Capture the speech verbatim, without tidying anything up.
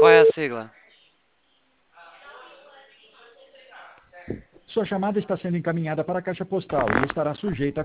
Qual é a sigla? Sua chamada está sendo encaminhada para a caixa postal e estará sujeita